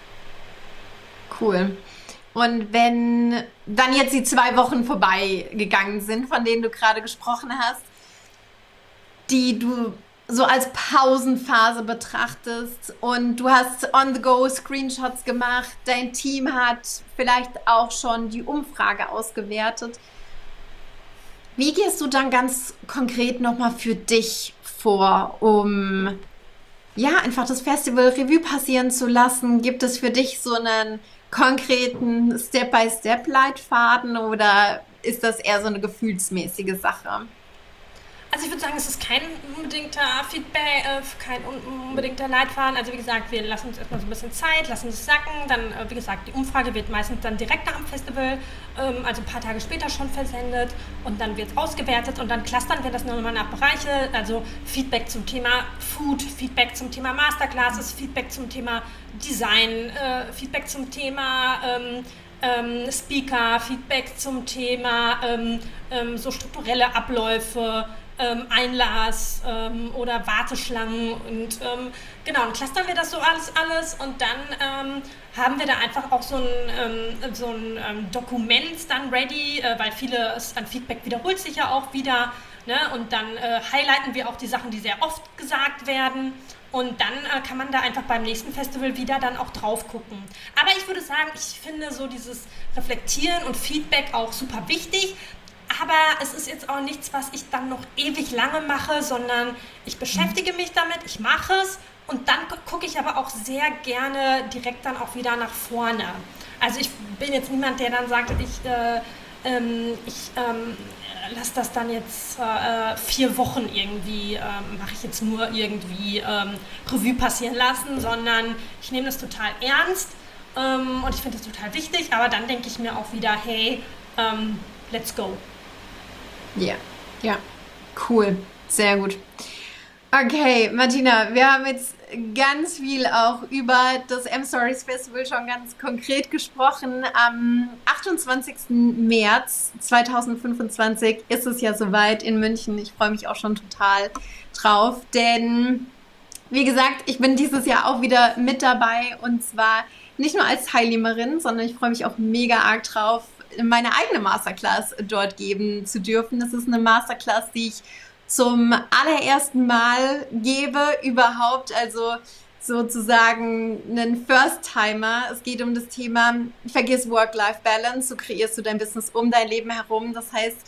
Cool. Und wenn dann jetzt die zwei Wochen vorbeigegangen sind, von denen du gerade gesprochen hast, die du so als Pausenphase betrachtest und du hast on-the-go Screenshots gemacht, dein Team hat vielleicht auch schon die Umfrage ausgewertet. Wie gehst du dann ganz konkret nochmal für dich vor, um ja, einfach das Festival Revue passieren zu lassen? Gibt es für dich so einen konkreten Step-by-Step-Leitfaden oder ist das eher so eine gefühlsmäßige Sache? Also ich würde sagen, es ist kein unbedingter Feedback, äh, kein un unbedingter Leitfaden. Also wie gesagt, wir lassen uns erstmal so ein bisschen Zeit, lassen es sacken. Dann, äh, wie gesagt, die Umfrage wird meistens dann direkt nach dem Festival, ähm, also ein paar Tage später schon versendet und dann wird es ausgewertet und dann clustern wir das nochmal nach Bereiche. Also Feedback zum Thema Food, Feedback zum Thema Masterclasses, Feedback zum Thema Design, äh, Feedback zum Thema ähm, ähm, Speaker, Feedback zum Thema ähm, ähm, so strukturelle Abläufe, ähm, Einlass ähm, oder Warteschlangen und ähm, genau, dann clustern wir das so alles, alles und dann ähm, haben wir da einfach auch so ein, ähm, so ein ähm, Dokument dann ready, äh, weil viele an Feedback wiederholt sich ja auch wieder, ne? Und dann äh, highlighten wir auch die Sachen, die sehr oft gesagt werden und dann äh, kann man da einfach beim nächsten Festival wieder dann auch drauf gucken. Aber ich würde sagen, ich finde so dieses Reflektieren und Feedback auch super wichtig. Aber es ist jetzt auch nichts, was ich dann noch ewig lange mache, sondern ich beschäftige mich damit, ich mache es und dann gu- gucke ich aber auch sehr gerne direkt dann auch wieder nach vorne. Also ich bin jetzt niemand, der dann sagt, ich, äh, ähm, ich ähm, lasse das dann jetzt äh, vier Wochen irgendwie, ähm, mache ich jetzt nur irgendwie ähm, Revue passieren lassen, sondern ich nehme das total ernst ähm, und ich finde das total wichtig, aber dann denke ich mir auch wieder, hey, ähm, let's go. Ja, ja, cool, sehr gut. Okay, Martina, wir haben jetzt ganz viel auch über das M-Stories Festival schon ganz konkret gesprochen. Am achtundzwanzigsten März zweitausendfünfundzwanzig ist es ja soweit in München. Ich freue mich auch schon total drauf, denn wie gesagt, ich bin dieses Jahr auch wieder mit dabei und zwar nicht nur als Teilnehmerin, sondern ich freue mich auch mega arg drauf, meine eigene Masterclass dort geben zu dürfen. Das ist eine Masterclass, die ich zum allerersten Mal gebe überhaupt, also sozusagen einen First-Timer. Es geht um das Thema, vergiss Work-Life-Balance, so kreierst du dein Business um dein Leben herum. Das heißt,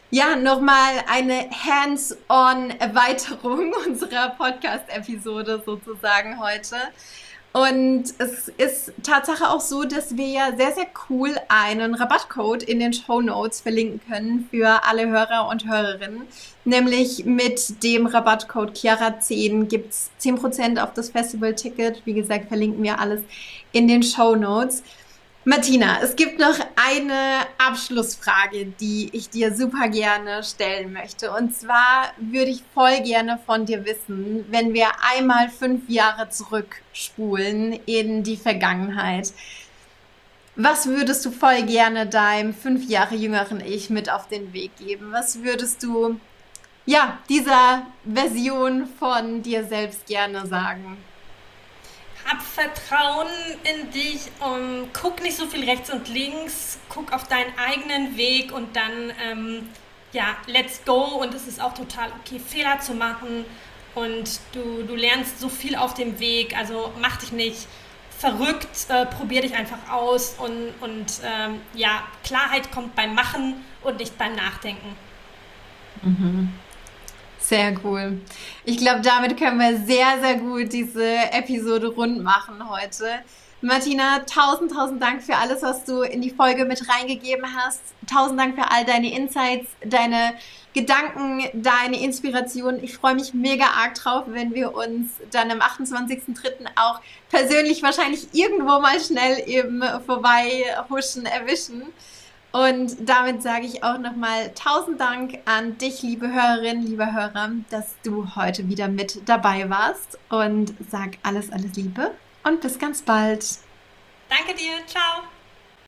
Ja, nochmal eine Hands-on-Erweiterung unserer Podcast-Episode sozusagen heute. Und es ist Tatsache auch so, dass wir ja sehr, sehr cool einen Rabattcode in den Shownotes verlinken können für alle Hörer und Hörerinnen. Nämlich mit dem Rabattcode Chiara zehn gibt es zehn Prozent auf das Festival-Ticket. Wie gesagt, verlinken wir alles in den Shownotes. Martina, es gibt noch eine Abschlussfrage, die ich dir super gerne stellen möchte. Und zwar würde ich voll gerne von dir wissen, wenn wir einmal fünf Jahre zurückspulen in die Vergangenheit. Was würdest du voll gerne deinem fünf Jahre jüngeren Ich mit auf den Weg geben? Was würdest du, ja, dieser Version von dir selbst gerne sagen? Hab Vertrauen in dich und guck nicht so viel rechts und links, guck auf deinen eigenen Weg und dann, ähm, ja, let's go. Und es ist auch total okay, Fehler zu machen und du, du lernst so viel auf dem Weg, also mach dich nicht verrückt, äh, probier dich einfach aus und, und ähm, ja, Klarheit kommt beim Machen und nicht beim Nachdenken. Mhm. Sehr cool. Ich glaube, damit können wir sehr, sehr gut diese Episode rund machen heute. Martina, tausend, tausend Dank für alles, was du in die Folge mit reingegeben hast. Tausend Dank für all deine Insights, deine Gedanken, deine Inspiration. Ich freue mich mega arg drauf, wenn wir uns dann am achtundzwanzigsten dritten auch persönlich wahrscheinlich irgendwo mal schnell im Vorbeihuschen erwischen. Und damit sage ich auch nochmal tausend Dank an dich, liebe Hörerinnen, liebe Hörer, dass du heute wieder mit dabei warst und sag alles, alles Liebe und bis ganz bald. Danke dir, ciao!